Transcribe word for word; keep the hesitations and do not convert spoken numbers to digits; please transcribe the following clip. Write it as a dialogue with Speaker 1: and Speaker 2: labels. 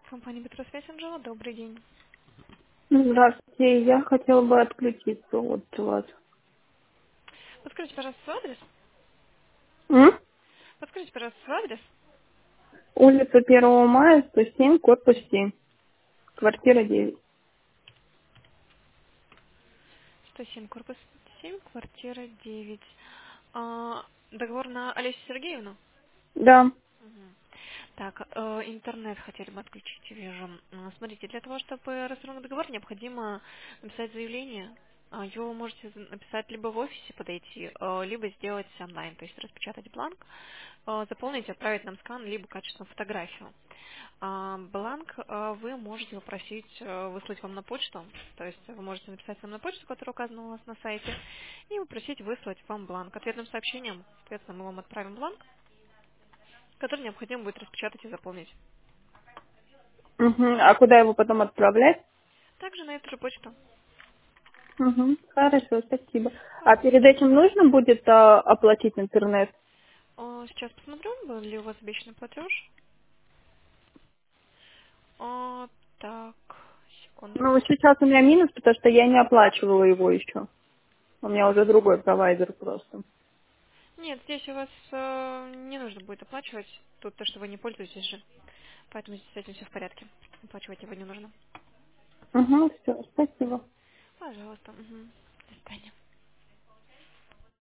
Speaker 1: Компания Петросвязь, Анжела, добрый день.
Speaker 2: Здравствуйте, я хотела бы отключиться от вас.
Speaker 1: Подскажите, пожалуйста, свой адрес.
Speaker 2: М?
Speaker 1: Подскажите, пожалуйста, свой адрес.
Speaker 2: Улица первого мая, сто семь, корпус семь, квартира девять.
Speaker 1: сто семь, корпус семь, квартира девять. А, договор на Олесю Сергеевну?
Speaker 2: Да.
Speaker 1: Мгм. Так, э, интернет хотели бы отключить, вижу. М, Смотрите, для того, чтобы расторгнуть договор, необходимо написать заявление. А, Его вы можете написать либо в офисе подойти, э, либо сделать онлайн, то есть распечатать бланк, э, заполнить, отправить нам скан, либо качественную фотографию. А, Бланк а, вы можете попросить э, выслать вам на почту, то есть вы можете написать нам на почту, которая указана у вас на сайте, и попросить выслать вам бланк. Ответным сообщением, соответственно, мы вам отправим бланк, который необходимо будет распечатать и заполнить.
Speaker 2: Мгм. А куда его потом отправлять?
Speaker 1: Также на эту же почту.
Speaker 2: Угу. Хорошо, спасибо. А перед
Speaker 1: Пожалуйста.
Speaker 2: этим нужно будет а, оплатить интернет?
Speaker 1: А, Сейчас посмотрю, был ли у вас обещанный платеж. А, Так,
Speaker 2: Ну,
Speaker 1: секундочку.
Speaker 2: сейчас у меня минус, потому что я не оплачивала его еще. У меня уже другой провайдер просто.
Speaker 1: Нет, здесь у вас э, не нужно будет оплачивать, тут то, что вы не пользуетесь же, поэтому здесь с этим все в порядке. Оплачивать его не нужно.
Speaker 2: Угу, все, спасибо.
Speaker 1: Пожалуйста. Мгм. До свидания.